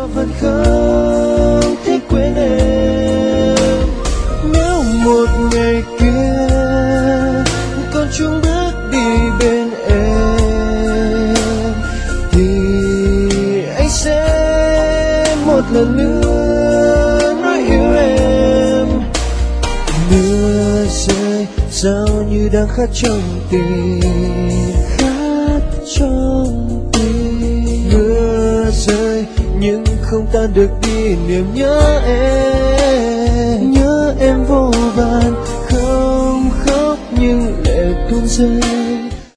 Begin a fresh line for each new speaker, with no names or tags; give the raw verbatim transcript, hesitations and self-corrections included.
vẫn không thể quên em. Nếu một ngày kia con chung bước đi bên em thì anh sẽ một lần nữa nói yêu em. Mưa rơi sao như đang khát trong tim, khát trong tim. Mưa rơi nhưng không tan được đi niềm nhớ em, nhớ em vô vàn. Không khóc nhưng lệ tuôn rơi.